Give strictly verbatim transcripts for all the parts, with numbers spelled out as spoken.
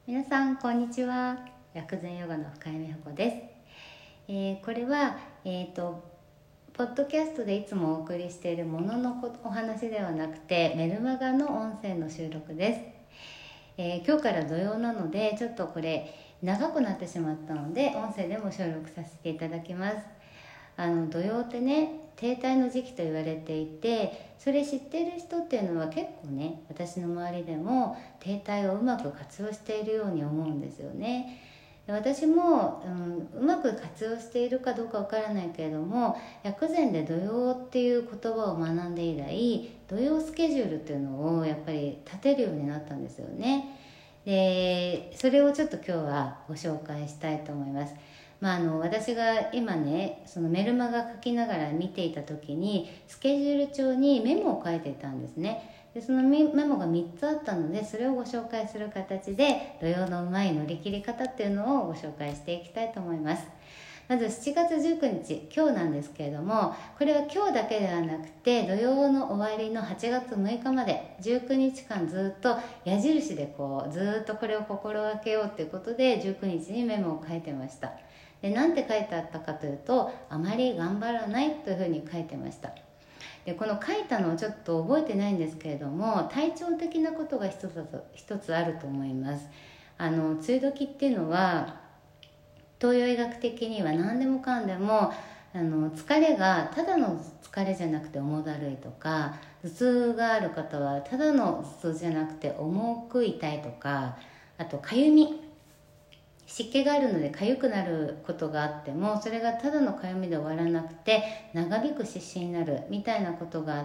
皆さんこんにちは。薬膳ヨガの深井美穂子です。えー、これは、えーと、ポッドキャストでいつもお送りしているもののお話ではなくてメルマガの音声の収録です。えー、今日から土曜なのでちょっとこれ長くなってしまったので音声でも収録させていただきます。あの土曜ってね、停滞の時期と言われていて、それ知っている人っていうのは結構ね、私の周りでも停滞をうまく活用しているように思うんですよね。私も、うん、うまく活用しているかどうかわからないけれども、薬膳で土曜っていう言葉を学んで以来、土曜スケジュールっていうのをやっぱり立てるようになったんですよね。でそれをちょっと今日はご紹介したいと思います。まあ、あの私が今ね、そのメルマガ書きながら見ていた時にスケジュール帳にメモを書いていたんですね。でそのメモがみっつあったので、それをご紹介する形で土曜のうまい乗り切り方っていうのをご紹介していきたいと思います。まずしちがつじゅうくにち、今日なんですけれども、これは今日だけではなくて土曜の終わりのはちがつむいかまでじゅうくにちかんずっと矢印でこうずっとこれを心がけようっていうことでじゅうくにちにメモを書いてました。でなんて書いてあったかというと、あまり頑張らないというふうに書いてました。でこの書いたのをちょっと覚えてないんですけれども、体調的なことが一つ一つあると思います。あの梅雨時っていうのは東洋医学的には何でもかんでもあの疲れがただの疲れじゃなくて重だるいとか、頭痛がある方はただの頭痛じゃなくて重く痛いとか、あとかゆみ、湿気があるので痒くなることがあっても、それがただの痒みで終わらなくて長引く湿疹になるみたいなことがあって、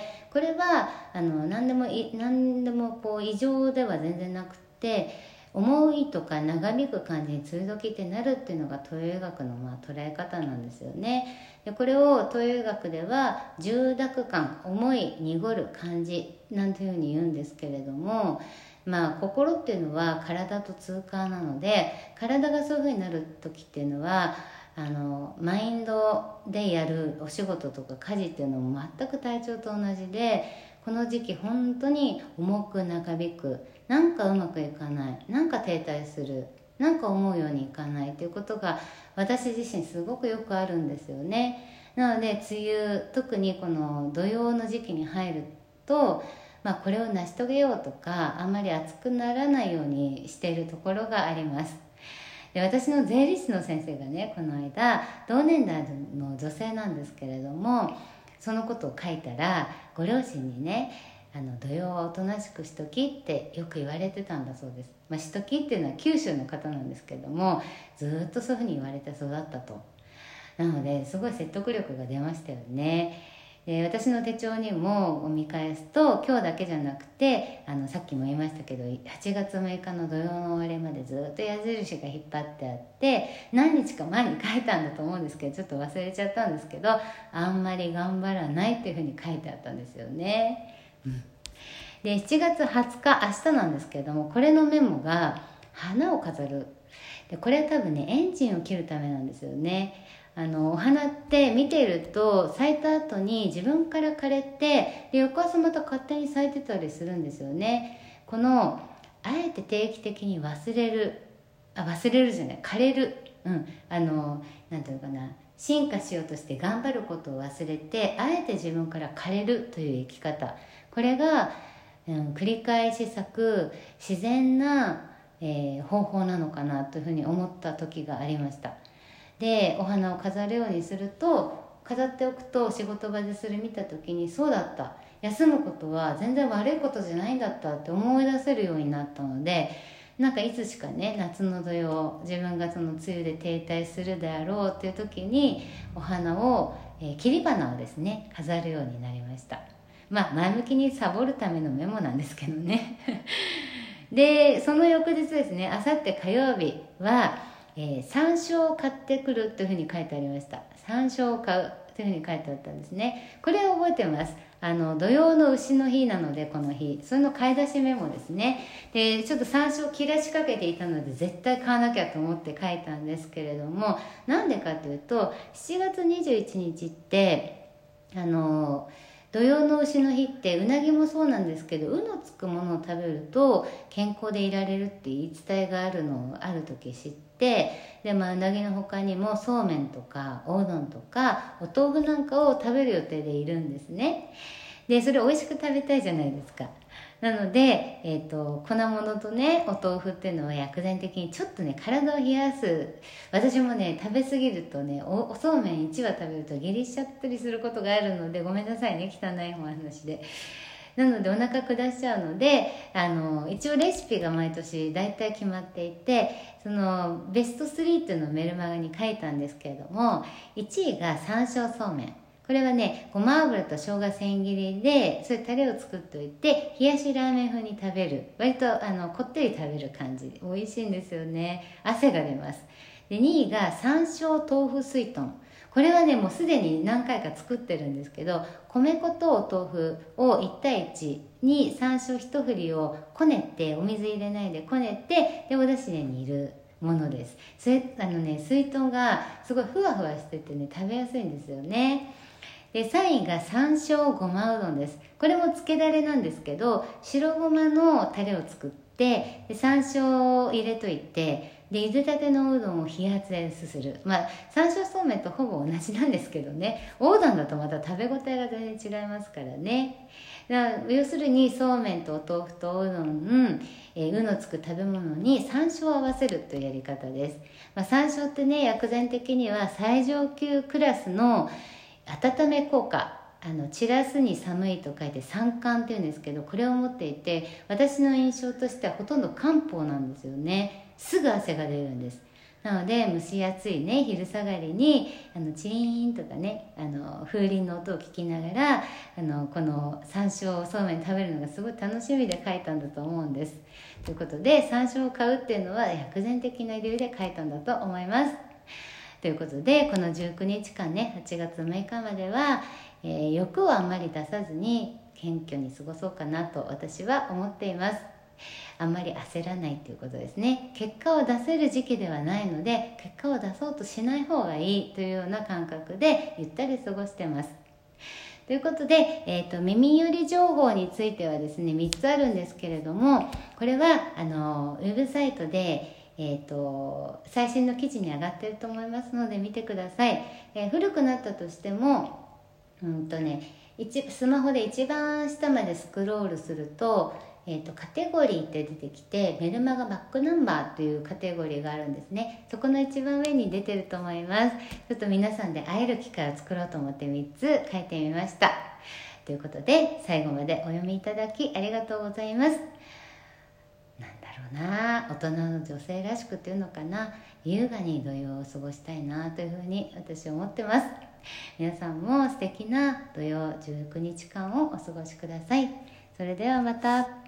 これはあの何でもい何でもこう異常では全然なくて、重いとか長引く感じに梅雨時ってなるっていうのが東洋医学のまあ捉え方なんですよね。でこれを東洋医学では重濁感、重い濁る感じなんていうふうに言うんですけれども、まあ心っていうのは体と通過なので、体がそういうふうになる時っていうのはあのマインドでやるお仕事とか家事っていうのも全く体調と同じで、この時期本当に重く長引く、なんかうまくいかない、なんか停滞する、なんか思うようにいかないということが私自身すごくよくあるんですよね。なので梅雨、特にこの土曜の時期に入ると、まあ、これを成し遂げようとかあんまり熱くならないようにしているところがあります。で私の税理士の先生がね、この間同年代の女性なんですけれども、そのことを書いたらご両親にね、あの土曜はおとなしくしときってよく言われてたんだそうです。まあ、しときっていうのは九州の方なんですけども、ずっとそういうふうに言われて育ったと。なのですごい説得力が出ましたよね。で私の手帳にも見返すと、今日だけじゃなくてあのさっきも言いましたけどはちがつむいかの土曜の終わりまでずっと矢印が引っ張ってあって、何日か前に書いたんだと思うんですけど、ちょっと忘れちゃったんですけど、あんまり頑張らないっていうふうに書いてあったんですよね、うん、でしちがつはつか、明日なんですけれども、これのメモが花を飾る。でこれは多分ね、エンジンを切るためなんですよね。あのお花って見ていると咲いた後に自分から枯れて、で翌朝また勝手に咲いてたりするんですよね。このあえて定期的に忘れる、あ忘れるじゃない枯れる、うんあのなんていうのかな、進化しようとして頑張ることを忘れて、あえて自分から枯れるという生き方、これが、うん、繰り返し咲く自然な、えー、方法なのかなというふうに思った時がありました。でお花を飾るようにすると、飾っておくと仕事場でそれ見た時に、そうだった、休むことは全然悪いことじゃないんだったって思い出せるようになったので、なんかいつしかね、夏の土曜、自分がその梅雨で停滞するであろうっていう時にお花を、えー、切り花をですね飾るようになりました。まあ前向きにサボるためのメモなんですけどねでその翌日ですね、あさって火曜日はえー、山椒を買ってくるというふうに書いてありました。山椒を買うというふうに書いてあったんですね。これを覚えてます。あの土曜の牛の日なので、この日それの買い出しメモですね。でちょっと山椒を切らしかけていたので絶対買わなきゃと思って書いたんですけれども、なんでかというとしちがつにじゅういちにちってあの土用の丑の日ってうなぎもそうなんですけど、うのつくものを食べると健康でいられるって言い伝えがあるのをある時知って、で、まあ、うなぎの他にもそうめんとかおうどんとかお豆腐なんかを食べる予定でいるんですね。でそれ美味しく食べたいじゃないですか。なので、えーと、粉物とねお豆腐っていうのは薬膳的にちょっとね体を冷やす。私もね食べ過ぎるとね お, おそうめんいちわ食べると下痢しちゃったりすることがあるので、ごめんなさいね、汚いお話で。なのでお腹下しちゃうので、あの一応レシピが毎年大体決まっていて、そのベストスリーっていうのをメルマガに書いたんですけれども、いちいが山椒そうめん。これはね、ごま油と生姜千切りで、そういうタレを作っておいて、冷やしラーメン風に食べる。割とあのこってり食べる感じ。美味しいんですよね。汗が出ます。で、にいが山椒豆腐すいとん。これはね、もうすでに何回か作ってるんですけど、米粉とお豆腐をいちたいいちに山椒一振りをこねて、お水入れないでこねて、で、おだしで煮るものです。それ、あのね、すいとんがすごいふわふわしててね、食べやすいんですよね。でさんいが山椒ごまうどんです。これもつけだれなんですけど、白ごまのタレを作ってで山椒を入れといて、で茹でたてのおうどんを冷圧ですする。まあ山椒そうめんとほぼ同じなんですけどね、おうどんだとまた食べ応えが全然違いますからね。だから要するにそうめんとお豆腐とおうどん、えー、うのつく食べ物に山椒を合わせるというやり方です。まあ、山椒ってね、薬膳的には最上級クラスの温め効果、あの散らすに寒いと書いて三寒っていうんですけど、これを持っていて、私の印象としてはほとんど漢方なんですよね。すぐ汗が出るんです。なので蒸し暑いね昼下がりにあのチーンとかね、あの風鈴の音を聞きながら、あのこの山椒そうめん食べるのがすごい楽しみで書いたんだと思うんです。ということで、山椒を買うっていうのは薬膳的な理由で書いたんだと思います。ということで、このじゅうくにちかんね、はちがつむいかまでは、えー、欲をあんまり出さずに謙虚に過ごそうかなと私は思っています。あんまり焦らないということですね。結果を出せる時期ではないので、結果を出そうとしない方がいいというような感覚でゆったり過ごしてます。ということで、えーと、耳寄り情報についてはですね、みっつあるんですけれども、これはあのウェブサイトでえーと、最新の記事に上がっていると思いますので見てください。えー、古くなったとしても、うんとね、スマホで一番下までスクロールすると、えーと、カテゴリーって出てきて、メルマガバックナンバーというカテゴリーがあるんですね。そこの一番上に出てると思います。ちょっと皆さんで会える機会を作ろうと思ってみっつ書いてみました。ということで、最後までお読みいただきありがとうございます。な大人の女性らしくっていうのかな、優雅に土曜を過ごしたいなというふうに私は思ってます。皆さんも素敵な土曜じゅうくにちかんをお過ごしください。それではまた。